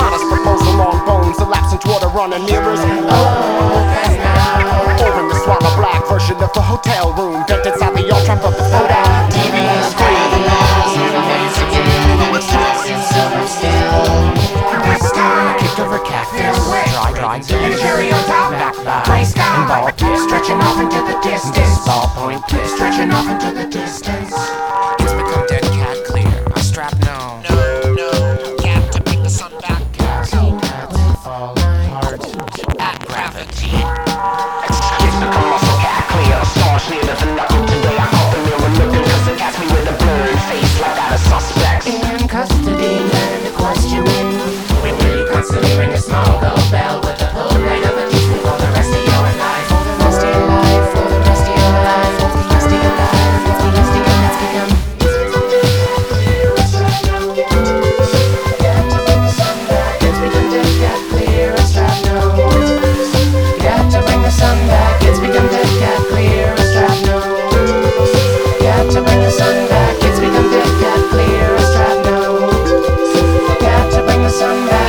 modest proposal, long bones, elapsing toward a run of mirrors. Or in the swallow black version of the hotel room, decked inside the all trap of the photo TV screen. Kicked over cactus, dry, imperial top, gray sky, and ball pit, stretching off into the distance. Ballpoint pit, stretching off into the distance. It's become dead cat clear. I strap no, cat to bring the sun back. Cat to fall apart at gravity. It's become muscle cat clear. Staunch near the knuckle. Today I caught the mirror looking, cause it cast me with a blurred face like I'm a suspect. In custody and questioning. Constantly ring a small gold bell with the pull rate of a teaspoon for the rest of your life. For the rest of your life, for the rest of your life, for the rest of your life, for the rest of your life. That's become. Got to bring the sun back. It's become dead cat clear as strap nose. Got to bring the sun back. It's become dead cat clear as strap nose. Got to bring the sun back. It's become dead cat clear as strap nose. Got to bring the sun back.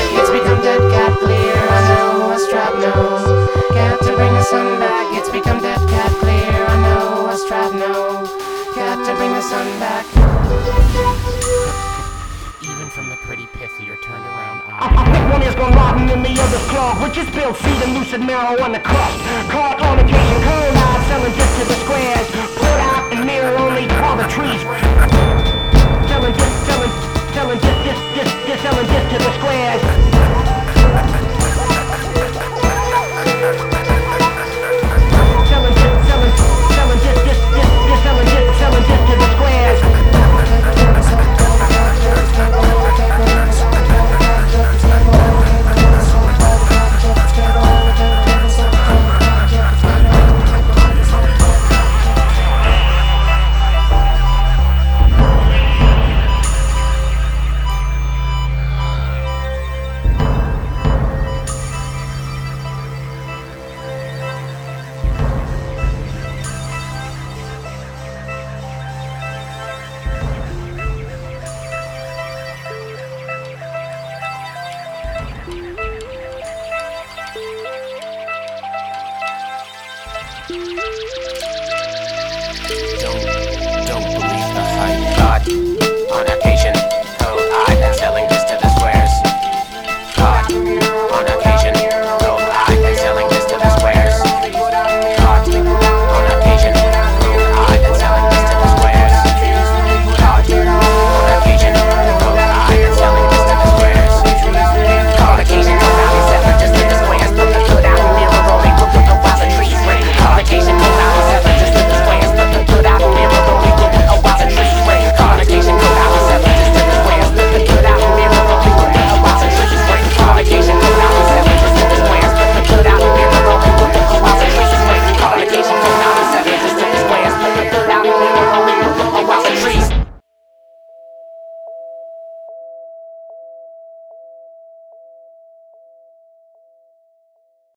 Sun back, it's become dead cat clear. I know, I strive no. Got to bring the sun back. Even from the pretty pithier turned around eye. I think one is gone rotten in the other's claw, which is built seed and lucid marrow on the crust. Caught on occasion, cold out, selling just to the squares. Put out and mirror only for the trees. Selling just to the squares. Selling just to the squares. Don't believe the hype. God